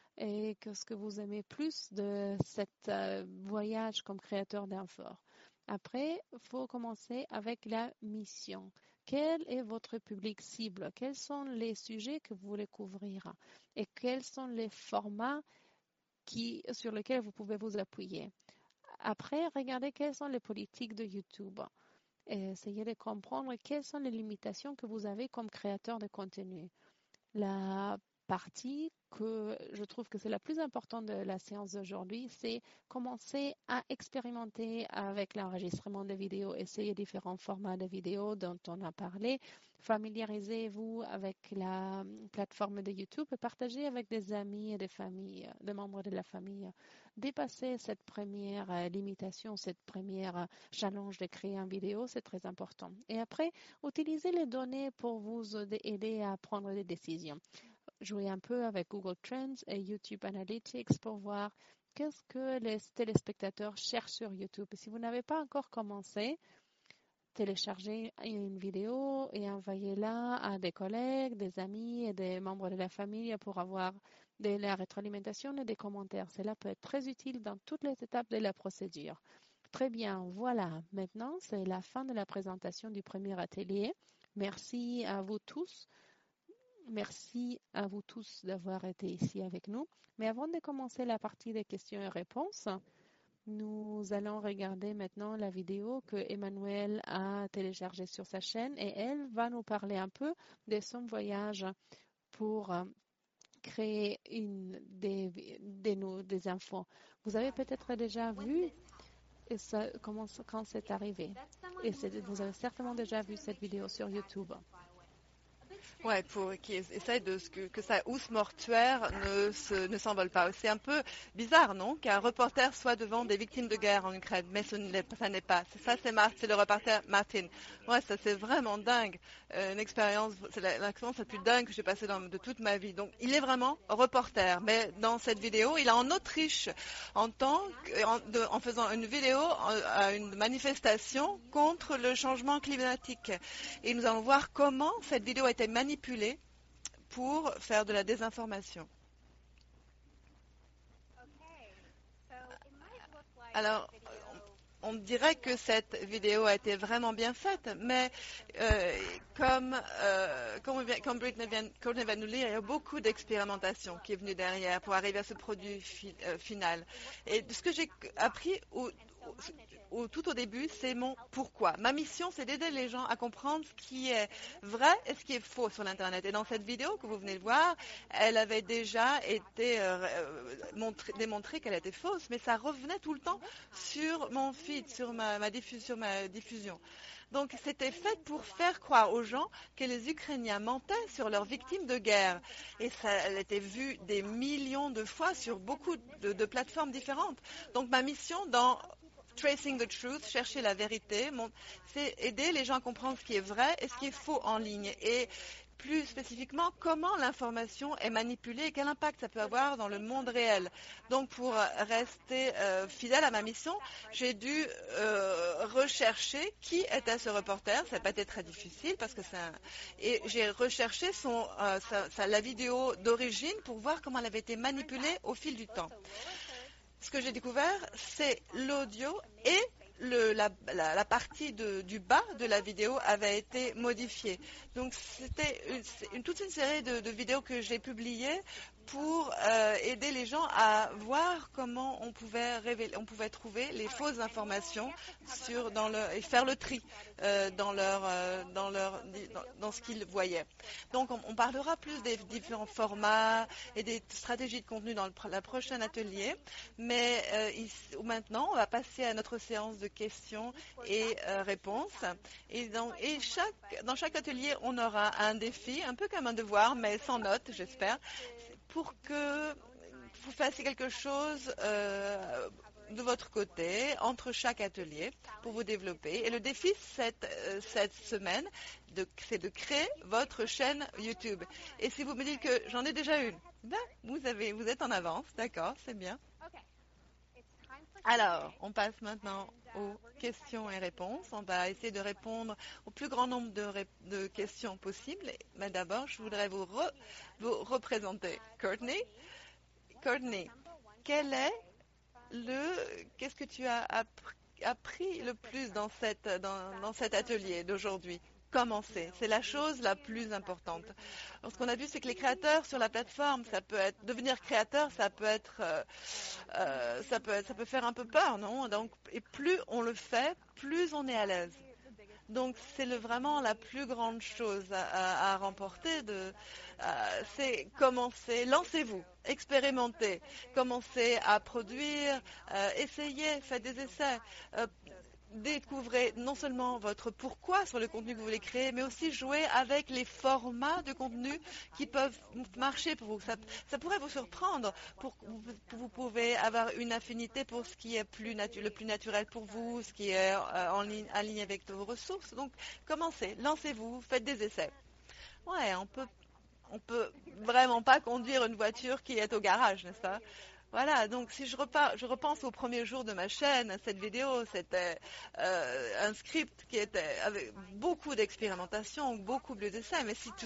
et qu'est-ce que vous aimez plus de cet voyage comme créateur d'un fort. Après, il faut commencer avec la mission. Quel est votre public cible? Quels sont les sujets que vous voulez couvrir? Et quels sont les formats sur lesquels vous pouvez vous appuyer? Après, regardez quelles sont les politiques de YouTube. Et essayez de comprendre quelles sont les limitations que vous avez comme créateur de contenu. La partie que je trouve que c'est la plus importante de la séance d'aujourd'hui, c'est commencer à expérimenter avec l'enregistrement de vidéos, essayer différents formats de vidéos dont on a parlé, familiarisez-vous avec la plateforme de YouTube et partagez avec des amis et des familles, des membres de la famille. Dépasser cette première limitation, cette première challenge de créer une vidéo, c'est très important. Et après, utilisez les données pour vous aider à prendre des décisions. Jouez un peu avec Google Trends et YouTube Analytics pour voir qu'est-ce que les téléspectateurs cherchent sur YouTube. Et si vous n'avez pas encore commencé, téléchargez une vidéo et envoyez-la à des collègues, des amis et des membres de la famille pour avoir de la rétroalimentation et des commentaires. Cela peut être très utile dans toutes les étapes de la procédure. Très bien, voilà. Maintenant, c'est la fin de la présentation du premier atelier. Merci à vous tous. Merci à vous tous d'avoir été ici avec nous. Mais avant de commencer la partie des questions et réponses, nous allons regarder maintenant la vidéo que Emmanuel a téléchargée sur sa chaîne et elle va nous parler un peu de son voyage pour créer des infos. Vous avez peut-être déjà vu quand c'est arrivé. Et vous avez certainement déjà vu cette vidéo sur YouTube. Ouais, pour qui essaie que sa housse mortuaire ne s'envole pas. C'est un peu bizarre, non, qu'un reporter soit devant des victimes de guerre en Ukraine, mais ça n'est pas. C'est le reporter Martin. Ouais, ça c'est vraiment dingue. Une expérience, c'est l'expérience la plus dingue que j'ai passée de toute ma vie. Donc, il est vraiment reporter, mais dans cette vidéo, il est en Autriche en faisant une vidéo à une manifestation contre le changement climatique. Et nous allons voir comment cette vidéo a été manipulée pour faire de la désinformation. Alors, on dirait que cette vidéo a été vraiment bien faite, mais comme Courtney vient de nous lire, il y a beaucoup d'expérimentation qui est venue derrière pour arriver à ce produit final. Et ce que j'ai appris tout au début, c'est mon pourquoi. Ma mission, c'est d'aider les gens à comprendre ce qui est vrai et ce qui est faux sur l'Internet. Et dans cette vidéo que vous venez de voir, elle avait déjà été démontrée qu'elle était fausse, mais ça revenait tout le temps sur mon feed, sur ma diffusion. Donc c'était fait pour faire croire aux gens que les Ukrainiens mentaient sur leurs victimes de guerre. Et ça, elle a été vue des millions de fois sur beaucoup de plateformes différentes. Donc ma mission dans Tracing the Truth, chercher la vérité, c'est aider les gens à comprendre ce qui est vrai et ce qui est faux en ligne. Et plus spécifiquement, comment l'information est manipulée et quel impact ça peut avoir dans le monde réel. Donc, pour rester fidèle à ma mission, j'ai dû rechercher qui était ce reporter. Ça n'a pas été très difficile parce que et j'ai recherché la vidéo d'origine pour voir comment elle avait été manipulée au fil du temps. Ce que j'ai découvert, c'est l'audio et la partie du bas de la vidéo avait été modifiée. Donc c'était toute une série de vidéos que j'ai publiées pour aider les gens à voir comment on pouvait trouver les fausses informations et faire le tri dans ce qu'ils voyaient. Donc on parlera plus des différents formats et des stratégies de contenu dans la prochaine atelier, mais maintenant on va passer à notre séance de questions et réponses. Et dans chaque atelier, on aura un défi, un peu comme un devoir, mais sans notes, j'espère, pour que vous fassiez quelque chose de votre côté, entre chaque atelier, pour vous développer. Et le défi cette semaine, c'est de créer votre chaîne YouTube. Et si vous me dites que j'en ai déjà une, vous êtes en avance, d'accord, c'est bien. Alors, on passe maintenant aux questions et réponses. On va essayer de répondre au plus grand nombre de questions possibles. Mais d'abord, je voudrais vous représenter Courtney, Courtney, qu'est-ce que tu as appris le plus dans cet atelier d'aujourd'hui? Commencer, c'est la chose la plus importante. Alors, ce qu'on a vu, c'est que les créateurs sur la plateforme, ça peut être devenir créateur, ça peut faire un peu peur, non? Donc, et plus on le fait, plus on est à l'aise. Donc, c'est vraiment la plus grande chose à remporter. C'est commencer, lancez-vous, expérimentez, commencez à produire, essayez, faites des essais. euh, Découvrez non seulement votre pourquoi sur le contenu que vous voulez créer, mais aussi jouer avec les formats de contenu qui peuvent marcher pour vous. Ça pourrait vous surprendre. Vous pouvez avoir une affinité pour ce qui est le plus naturel pour vous, ce qui est en ligne avec vos ressources. Donc, commencez, lancez-vous, faites des essais. Ouais, on peut vraiment pas conduire une voiture qui est au garage, n'est-ce pas? Voilà, donc si je repense au premier jour de ma chaîne, cette vidéo, c'était un script qui était avec beaucoup d'expérimentation, beaucoup d'essais. Mais si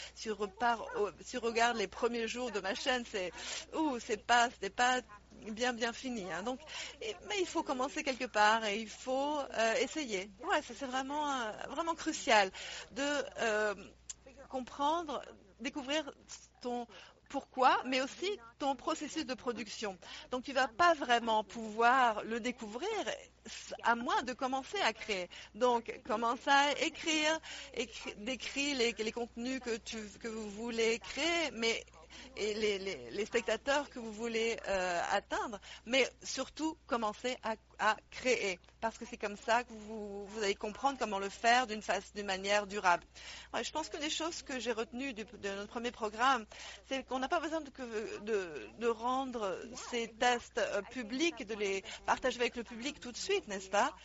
tu regardes les premiers jours de ma chaîne, c'était pas bien fini, hein. Donc, mais il faut commencer quelque part et il faut essayer. Ouais, ça c'est vraiment crucial de comprendre, découvrir ton pourquoi, mais aussi ton processus de production. Donc tu ne vas pas vraiment pouvoir le découvrir à moins de commencer à créer. Donc commence à écrire, décris les contenus que vous voulez créer, mais et les spectateurs que vous voulez atteindre, mais surtout commencez à créer, parce que c'est comme ça que vous allez comprendre comment le faire d'une manière durable. Ouais, je pense que les choses que j'ai retenues de notre premier programme, c'est qu'on n'a pas besoin de rendre ces tests publics, de les partager avec le public tout de suite, n'est-ce pas?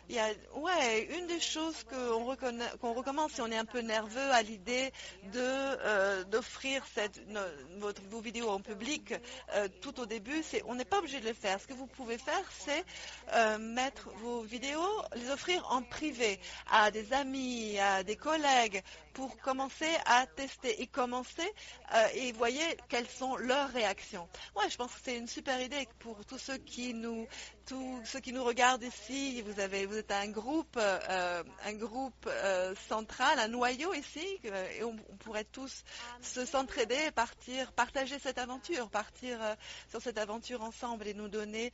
Une des choses qu'on recommence si on est un peu nerveux à l'idée d'offrir vos vidéos en public tout au début, c'est on n'est pas obligé de le faire. Ce que vous pouvez faire, c'est mettre vos vidéos, les offrir en privé à des amis, à des collègues, pour commencer à tester et voyez quelles sont leurs réactions. Ouais, je pense que c'est une super idée pour tous ceux qui nous regardent ici. Vous êtes un groupe central, un noyau ici, et on pourrait tous s'entraider, partager cette aventure, partir sur cette aventure ensemble et nous donner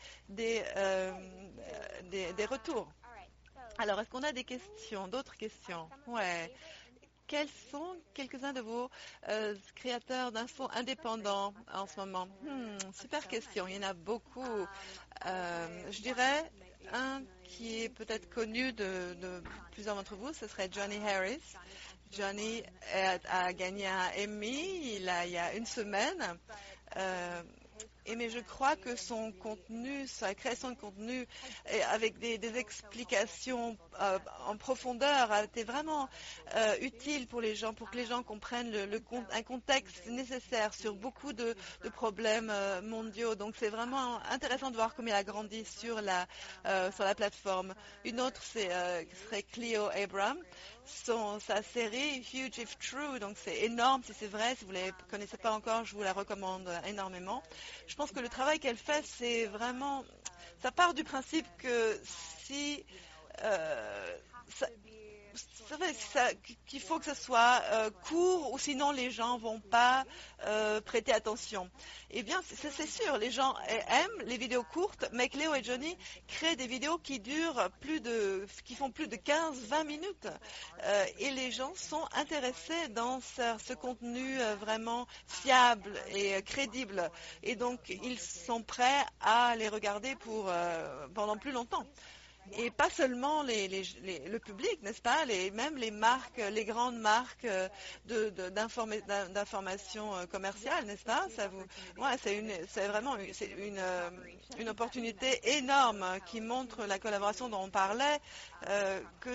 des retours. Alors, est-ce qu'on a d'autres questions? Ouais. Quels sont quelques-uns de vos créateurs d'infos indépendants en ce moment? Super question, il y en a beaucoup. Je dirais un qui est peut-être connu de plusieurs d'entre vous, ce serait Johnny Harris. Johnny a gagné un Emmy il y a une semaine. Mais je crois que son contenu, sa création de contenu, avec des explications en profondeur, a été vraiment utile pour les gens, pour que les gens comprennent un contexte nécessaire sur beaucoup de problèmes mondiaux. Donc c'est vraiment intéressant de voir comment il a grandi sur la plateforme. Une autre, serait Cleo Abram. Sa série Huge If True, donc c'est énorme si c'est vrai. Si vous ne la connaissez pas encore, je vous la recommande énormément. Je pense que le travail qu'elle fait, c'est vraiment, ça part du principe que si ça, qu'il faut que ce soit court ou sinon les gens vont pas prêter attention. Eh bien, c'est sûr, les gens aiment les vidéos courtes, mais Cléo et Johnny créent des vidéos qui font plus de 15-20 minutes. Et les gens sont intéressés dans ce contenu vraiment fiable et crédible. Et donc, ils sont prêts à les regarder pendant plus longtemps. Et pas seulement le public, n'est-ce pas? Même les marques, les grandes marques d'information commerciale, n'est-ce pas? C'est vraiment une opportunité énorme qui montre la collaboration dont on parlait, que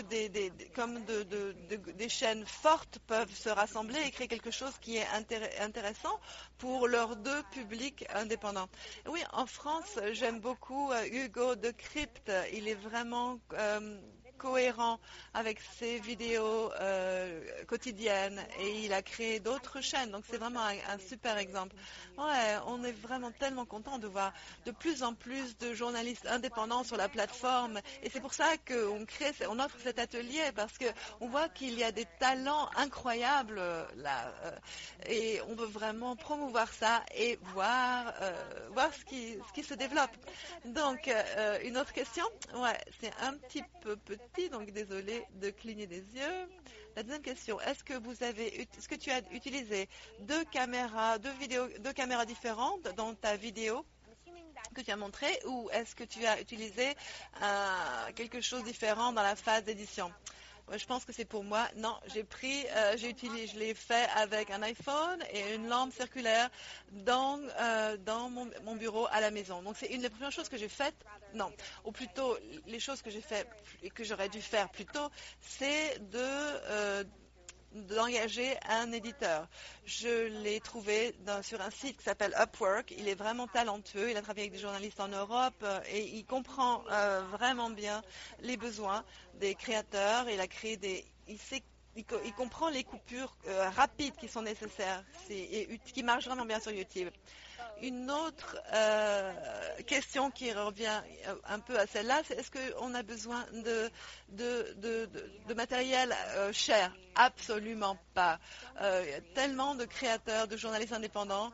des chaînes fortes peuvent se rassembler et créer quelque chose qui est intéressant pour leurs deux publics indépendants. Oui, en France, j'aime beaucoup Hugo de Crypte. Il est vraiment cohérent avec ses vidéos quotidiennes et il a créé d'autres chaînes. Donc c'est vraiment un super exemple. Ouais, on est vraiment tellement content de voir de plus en plus de journalistes indépendants sur la plateforme et c'est pour ça on offre cet atelier parce qu'on voit qu'il y a des talents incroyables là et on veut vraiment promouvoir ça et voir ce qui se développe. Donc, une autre question? Ouais, c'est un petit peu petit, donc désolé de cligner des yeux. La deuxième question, est-ce que tu as utilisé deux caméras différentes dans ta vidéo que tu as montrée ou est-ce que tu as utilisé quelque chose de différent dans la phase d'édition? Ouais, je pense que c'est pour moi. Non, je l'ai fait avec un iPhone et une lampe circulaire dans mon bureau à la maison. Donc c'est une des premières choses que j'ai faites. Non, ou plutôt les choses que j'ai faites et que j'aurais dû faire plus tôt, c'est d'engager un éditeur. Je l'ai trouvé sur un site qui s'appelle Upwork. Il est vraiment talentueux. Il a travaillé avec des journalistes en Europe et il comprend vraiment bien les besoins des créateurs. Il comprend les coupures rapides qui sont nécessaires et qui marchent vraiment bien sur YouTube. Une autre question qui revient un peu à celle-là, c'est est-ce qu'on a besoin de matériel cher? Absolument pas. Il y a tellement de créateurs, de journalistes indépendants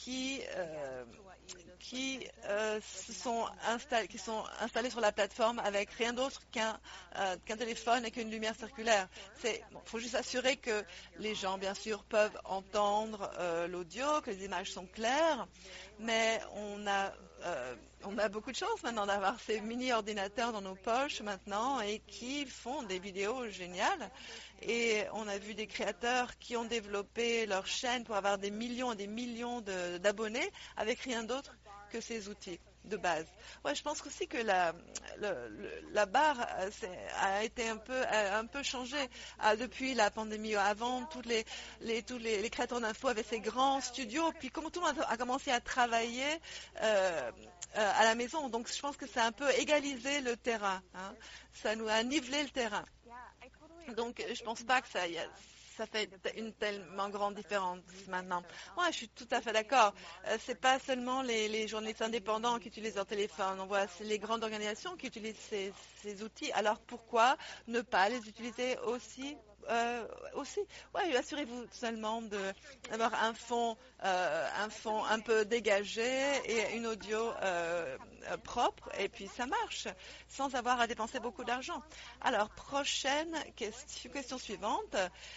qui sont installés sur la plateforme avec rien d'autre qu'un téléphone et qu'une lumière circulaire. Il faut juste assurer que les gens, bien sûr, peuvent entendre l'audio, que les images sont claires, mais on a beaucoup de chance maintenant d'avoir ces mini-ordinateurs dans nos poches maintenant et qui font des vidéos géniales. Et on a vu des créateurs qui ont développé leur chaîne pour avoir des millions et des millions d'abonnés avec rien d'autre que ces outils de base. Ouais, je pense aussi que la barre a été un peu changée depuis la pandémie. Avant, tous les créateurs d'infos avaient ces grands studios, puis comme tout le monde a commencé à travailler à la maison, donc je pense que ça a un peu égalisé le terrain, hein. Ça nous a nivelé le terrain. Donc, je pense pas que ça fait une tellement grande différence maintenant. Ouais, je suis tout à fait d'accord. C'est pas seulement les journalistes indépendants qui utilisent leur téléphone. On voit, c'est les grandes organisations qui utilisent ces outils. Alors pourquoi ne pas les utiliser aussi? Ouais, assurez-vous seulement d'avoir un fond un peu dégagé et une audio propre, et puis ça marche, sans avoir à dépenser beaucoup d'argent. Alors, prochaine question suivante.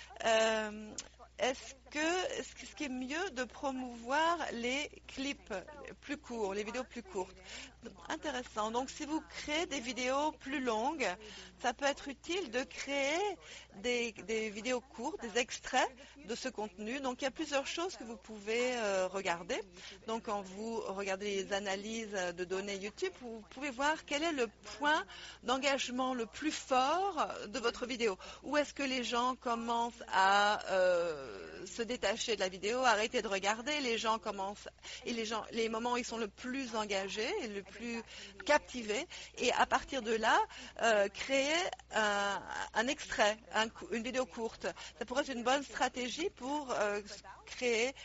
Est-ce qu'il est mieux de promouvoir les clips plus courts, les vidéos plus courtes? Intéressant. Donc, si vous créez des vidéos plus longues, ça peut être utile de créer des vidéos courtes, des extraits de ce contenu. Donc, il y a plusieurs choses que vous pouvez regarder. Donc, quand vous regardez les analyses de données YouTube, vous pouvez voir quel est le point d'engagement le plus fort de votre vidéo. Où est-ce que les gens commencent à se détacher de la vidéo, arrêter de regarder, les moments où ils sont le plus engagés et le plus captivés, et à partir de là, créer un extrait, une vidéo courte. Ça pourrait être une bonne stratégie pour créer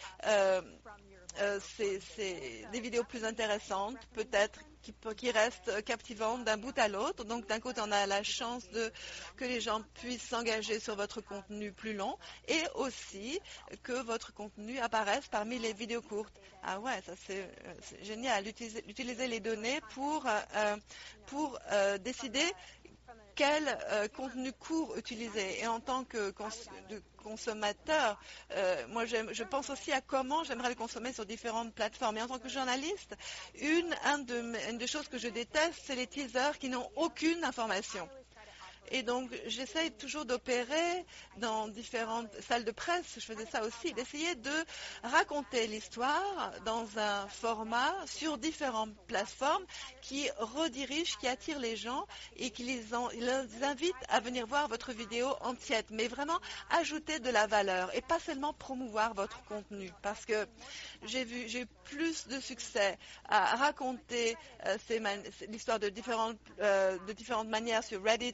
des vidéos plus intéressantes, peut-être qui restent captivantes d'un bout à l'autre. Donc d'un côté, on a la chance que les gens puissent s'engager sur votre contenu plus long et aussi que votre contenu apparaisse parmi les vidéos courtes. Ah ouais, ça c'est génial. Utiliser les données pour décider quel contenu court utiliser. Et en tant que consommateur, moi je pense aussi à comment j'aimerais le consommer sur différentes plateformes. Et en tant que journaliste, une des choses que je déteste, c'est les teasers qui n'ont aucune information. Et donc, j'essaye toujours d'opérer dans différentes salles de presse, je faisais ça aussi, d'essayer de raconter l'histoire dans un format sur différentes plateformes qui redirige, qui attire les gens et qui les invite à venir voir votre vidéo entière, mais vraiment ajouter de la valeur et pas seulement promouvoir votre contenu. Parce que j'ai eu plus de succès à raconter l'histoire de différentes manières sur Reddit, sur Twitter,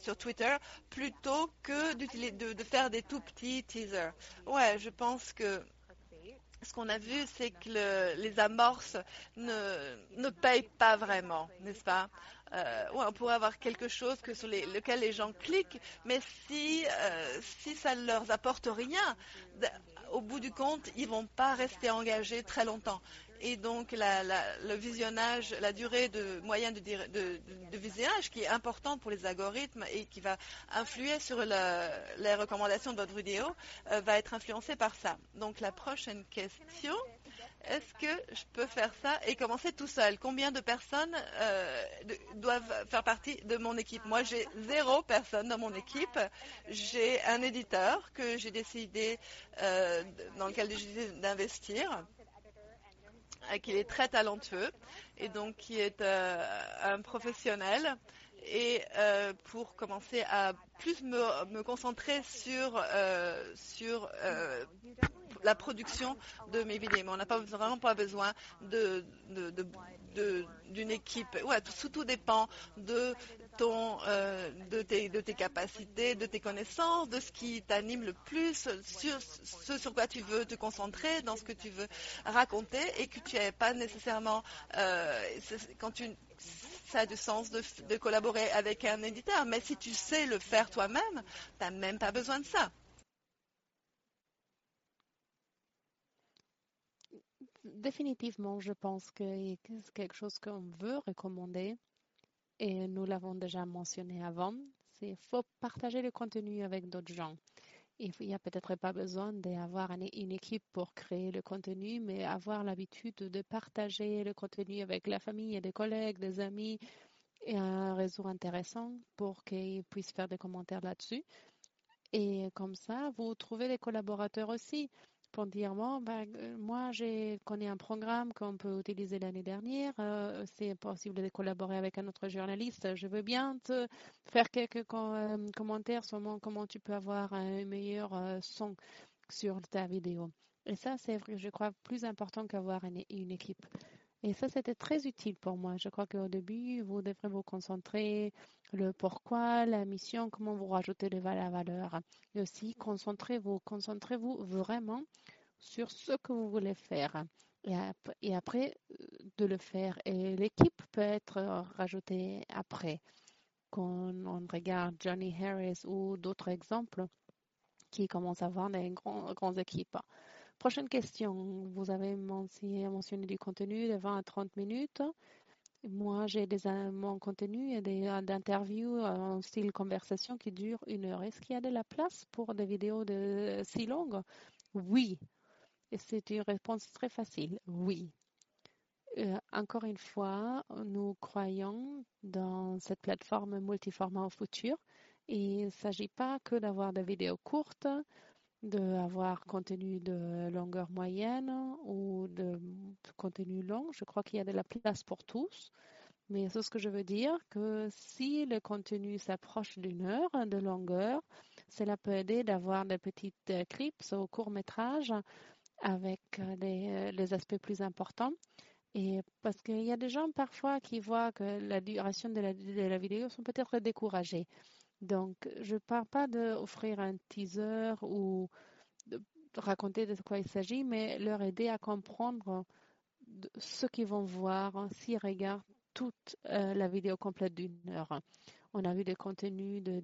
teaser plutôt que de faire des tout petits teasers. Ouais, je pense que ce qu'on a vu, c'est que les amorces ne payent pas vraiment, n'est-ce pas? Ouais, on pourrait avoir quelque chose sur lequel les gens cliquent, mais si ça ne leur apporte rien, au bout du compte, ils vont pas rester engagés très longtemps. Et donc, le visionnage, la durée moyenne de visionnage qui est importante pour les algorithmes et qui va influer sur les recommandations de votre vidéo, va être influencée par ça. Donc, la prochaine question, est-ce que je peux faire ça et commencer tout seul? Combien de personnes doivent faire partie de mon équipe? Moi, j'ai 0 personne dans mon équipe. J'ai un éditeur que j'ai décidé, dans lequel j'ai décidé d'investir, qu'il est très talentueux et donc qui est un professionnel. Et pour commencer à plus me concentrer sur la production de mes vidéos. Mais on n'a vraiment pas besoin d'une équipe. Ouais, tout dépend de tes capacités, de tes connaissances, de ce qui t'anime le plus, sur ce sur quoi tu veux te concentrer, dans ce que tu veux raconter et que tu n'es pas nécessairement, ça a du sens de collaborer avec un éditeur. Mais si tu sais le faire toi-même, tu n'as même pas besoin de ça. Définitivement, je pense que c'est quelque chose qu'on veut recommander et nous l'avons déjà mentionné avant. C'est faut partager le contenu avec d'autres gens. Il n'y a peut-être pas besoin d'avoir une équipe pour créer le contenu, mais avoir l'habitude de partager le contenu avec la famille et des collègues, des amis et un réseau intéressant pour qu'ils puissent faire des commentaires là-dessus. Et comme ça, vous trouvez des collaborateurs aussi pour dire, bon, moi, j'ai connais un programme qu'on peut utiliser l'année dernière. C'est possible de collaborer avec un autre journaliste. Je veux bien te faire quelques commentaires sur comment tu peux avoir un meilleur son sur ta vidéo. Et ça, c'est, je crois, plus important qu'avoir une équipe. Et ça, c'était très utile pour moi. Je crois qu'au début, vous devrez vous concentrer le pourquoi, la mission, comment vous rajoutez la valeur. Et aussi, concentrez-vous vraiment sur ce que vous voulez faire. Et après, de le faire. Et l'équipe peut être rajoutée après. Quand on regarde Johnny Harris ou d'autres exemples qui commencent à avoir des grandes équipes. Prochaine question. Vous avez mentionné du contenu de 20 à 30 minutes. Moi, j'ai mon contenu et d'interviews en style conversation qui dure 1 heure. Est-ce qu'il y a de la place pour des vidéos si longues? Oui. Et c'est une réponse très facile. Oui. Encore une fois, nous croyons dans cette plateforme multiformat au futur. Et il ne s'agit pas que d'avoir des vidéos courtes, d'avoir contenu de longueur moyenne ou de contenu long. Je crois qu'il y a de la place pour tous. Mais c'est ce que je veux dire, que si le contenu s'approche d'1 heure de longueur, cela peut aider d'avoir des petites clips ou courts-métrages avec les aspects plus importants. Et parce qu'il y a des gens parfois qui voient que la duration de la vidéo sont peut-être découragés. Donc, je ne parle pas d'offrir un teaser ou de raconter de quoi il s'agit, mais leur aider à comprendre ce qu'ils vont voir s'ils regardent toute la vidéo complète d'1 heure. On a vu des contenus de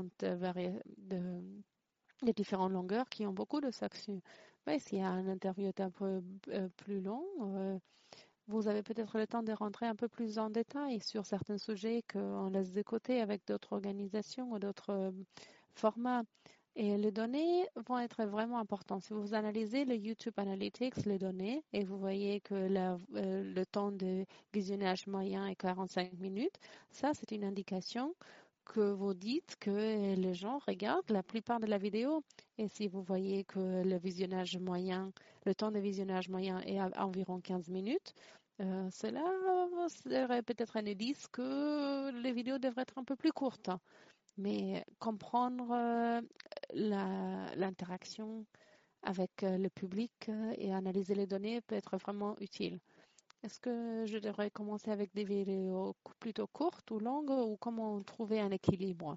différentes longueurs qui ont beaucoup de succès. Mais s'il y a un interview un peu plus long, vous avez peut-être le temps de rentrer un peu plus en détail sur certains sujets qu'on laisse de côté avec d'autres organisations ou d'autres formats. Et les données vont être vraiment importantes. Si vous analysez le YouTube Analytics, les données, et vous voyez que le temps de visionnage moyen est 45 minutes, ça c'est une indication que vous dites que les gens regardent la plupart de la vidéo. Et si vous voyez que le temps de visionnage moyen est à environ 15 minutes, cela serait peut-être un indice que les vidéos devraient être un peu plus courtes. Mais comprendre l'interaction avec le public et analyser les données peut être vraiment utile. Est-ce que je devrais commencer avec des vidéos plutôt courtes ou longues ou comment trouver un équilibre?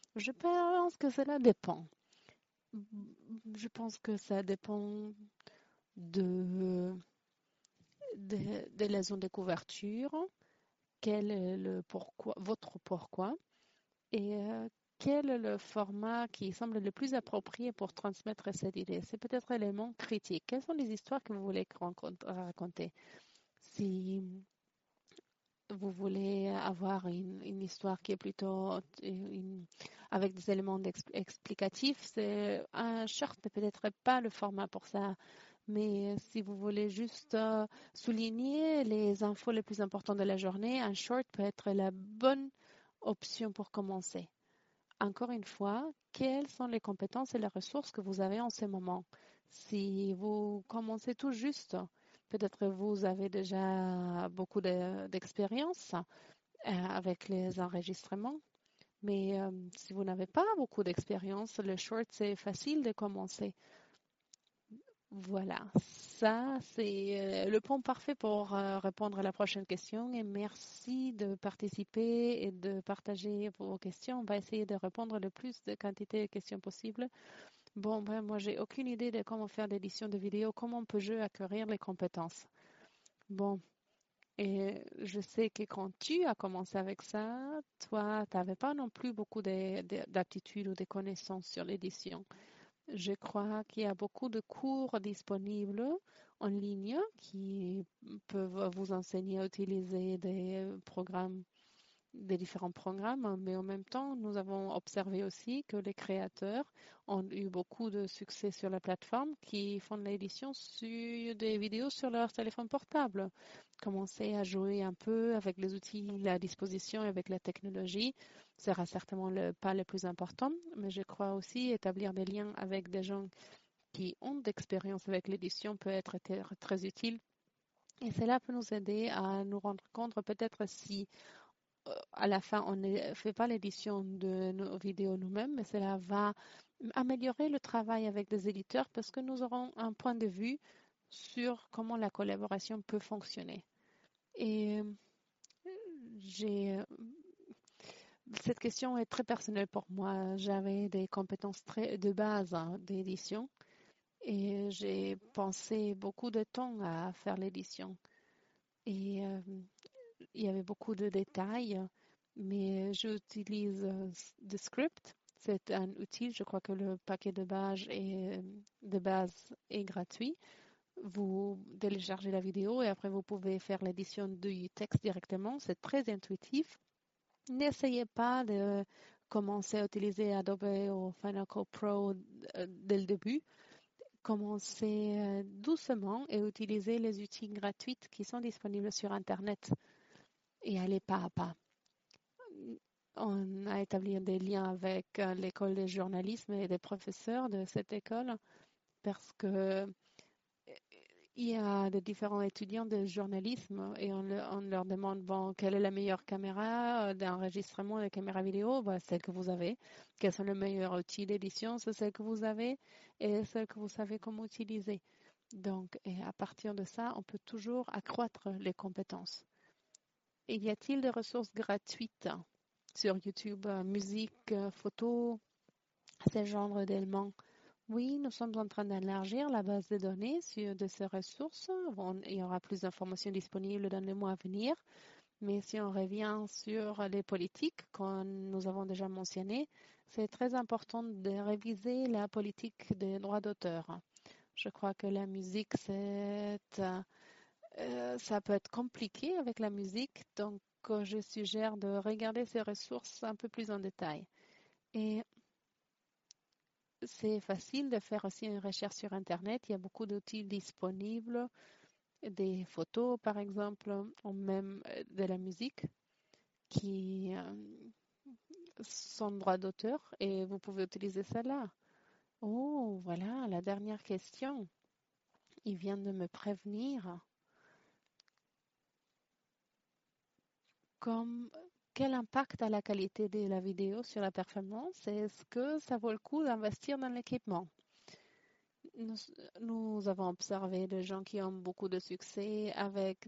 Je pense que cela dépend. Je pense que ça dépend de, de la zone de couverture, quel est le pourquoi, votre pourquoi, et quel est le format qui semble le plus approprié pour transmettre cette idée. C'est peut-être l'élément critique. Quelles sont les histoires que vous voulez raconter? Si vous voulez avoir une histoire qui est plutôt avec des éléments explicatifs, c'est un short n'est peut-être pas le format pour ça. Mais si vous voulez juste souligner les infos les plus importantes de la journée, un short peut être la bonne option pour commencer. Encore une fois, quelles sont les compétences et les ressources que vous avez en ce moment? Si vous commencez tout juste, peut-être vous avez déjà beaucoup d'expérience avec les enregistrements, mais si vous n'avez pas beaucoup d'expérience, le short, c'est facile de commencer. Voilà, ça c'est le point parfait pour répondre à la prochaine question et merci de participer et de partager vos questions. On va essayer de répondre le plus de quantité de questions possible. Bon, ben, moi j'ai aucune idée de comment faire l'édition de vidéos, comment peut-je acquérir les compétences. Bon, et je sais que quand tu as commencé avec ça, toi, tu n'avais pas non plus beaucoup d'aptitudes ou de connaissances sur l'édition. Je crois qu'il y a beaucoup de cours disponibles en ligne qui peuvent vous enseigner à utiliser des différents programmes, mais en même temps, nous avons observé aussi que les créateurs ont eu beaucoup de succès sur la plateforme qui font de l'édition sur des vidéos sur leur téléphone portable. Commencer à jouer un peu avec les outils à disposition et avec la technologie sera certainement pas le plus important, mais je crois aussi établir des liens avec des gens qui ont d'expérience avec l'édition peut être très utile. Et cela peut nous aider à nous rendre compte peut-être si à la fin, on ne fait pas l'édition de nos vidéos nous-mêmes, mais cela va améliorer le travail avec des éditeurs parce que nous aurons un point de vue sur comment la collaboration peut fonctionner. Et j'ai, cette question est très personnelle pour moi. J'avais des compétences très de base d'édition et j'ai pensé beaucoup de temps à faire l'édition. Et il y avait beaucoup de détails, mais j'utilise The Script. C'est un outil, je crois que le paquet de base est gratuit. Vous téléchargez la vidéo et après vous pouvez faire l'édition du texte directement. C'est très intuitif. N'essayez pas de commencer à utiliser Adobe ou Final Cut Pro dès le début. Commencez doucement et utilisez les outils gratuits qui sont disponibles sur Internet et allez pas à pas. On a établi des liens avec l'école de journalisme et des professeurs de cette école parce que il y a des différents étudiants de journalisme et on leur demande bon, quelle est la meilleure caméra d'enregistrement de caméra vidéo, bah, celle que vous avez. Quels sont les meilleurs outils d'édition, c'est celle que vous avez et celle que vous savez comment utiliser. Donc, et à partir de ça, on peut toujours accroître les compétences. Et y a-t-il des ressources gratuites sur YouTube, musique, photos, ce genre d'éléments? Oui, nous sommes en train d'élargir la base de données de ces ressources. Bon, il y aura plus d'informations disponibles dans les mois à venir. Mais si on revient sur les politiques que nous avons déjà mentionnées, c'est très important de réviser la politique des droits d'auteur. Je crois que la musique, ça peut être compliqué avec la musique, donc je suggère de regarder ces ressources un peu plus en détail. Et c'est facile de faire aussi une recherche sur Internet. Il y a beaucoup d'outils disponibles, des photos par exemple, ou même de la musique qui sont droit d'auteur et vous pouvez utiliser ça là. Oh, voilà, la dernière question. Il vient de me prévenir. Comme quel impact a la qualité de la vidéo sur la performance? Est-ce que ça vaut le coup d'investir dans l'équipement? Nous, nous avons observé des gens qui ont beaucoup de succès avec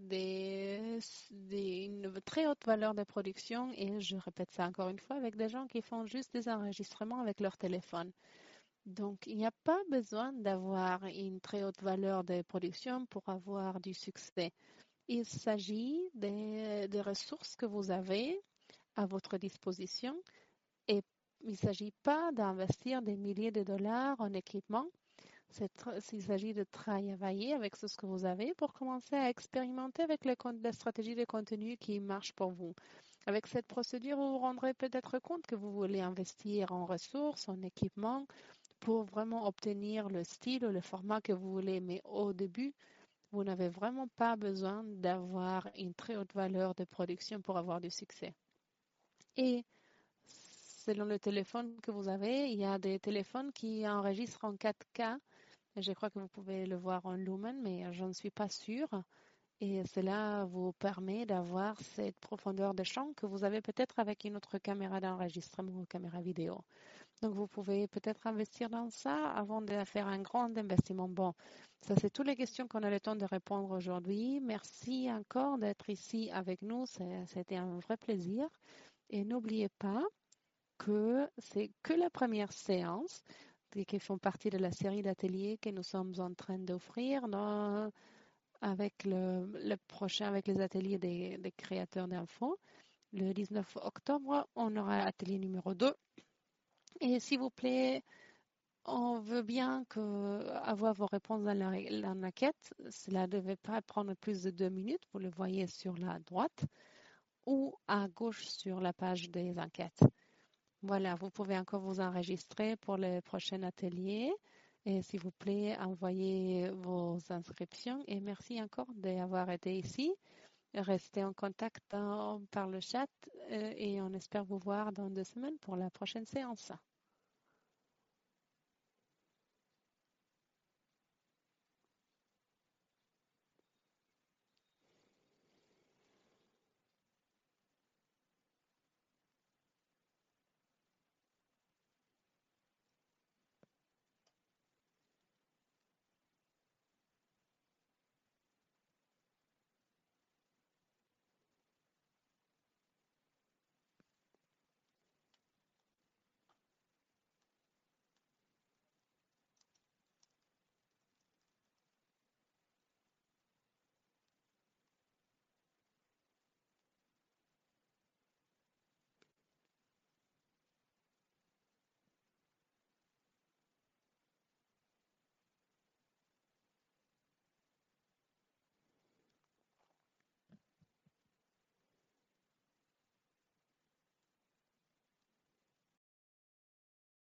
une très haute valeur de production et je répète ça encore une fois avec des gens qui font juste des enregistrements avec leur téléphone. Donc, il n'y a pas besoin d'avoir une très haute valeur de production pour avoir du succès. Il s'agit des ressources que vous avez à votre disposition et il ne s'agit pas d'investir des milliers de dollars en équipement. Il s'agit de travailler avec ce que vous avez pour commencer à expérimenter avec la stratégie de contenu qui marche pour vous. Avec cette procédure, vous vous rendrez peut-être compte que vous voulez investir en ressources, en équipement, pour vraiment obtenir le style ou le format que vous voulez. Mais au début, vous n'avez vraiment pas besoin d'avoir une très haute valeur de production pour avoir du succès. Et selon le téléphone que vous avez, il y a des téléphones qui enregistrent en 4K. Je crois que vous pouvez le voir en lumen, mais je ne suis pas sûre. Et cela vous permet d'avoir cette profondeur de champ que vous avez peut-être avec une autre caméra d'enregistrement ou caméra vidéo. Donc, vous pouvez peut-être investir dans ça avant de faire un grand investissement. Bon, ça, c'est toutes les questions qu'on a le temps de répondre aujourd'hui. Merci encore d'être ici avec nous. C'était un vrai plaisir. Et n'oubliez pas que c'est que la première séance qui font partie de la série d'ateliers que nous sommes en train d'offrir avec le prochain, avec les ateliers des créateurs d'infos. Le 19 octobre, on aura atelier numéro 2. Et s'il vous plaît, on veut bien avoir vos réponses dans la maquette. Cela ne devait pas prendre plus de 2 minutes. Vous le voyez sur la droite ou à gauche sur la page des enquêtes. Voilà, vous pouvez encore vous enregistrer pour le prochain atelier. Et s'il vous plaît, envoyez vos inscriptions. Et merci encore d'avoir été ici. Restez en contact par le chat et on espère vous voir dans 2 semaines pour la prochaine séance.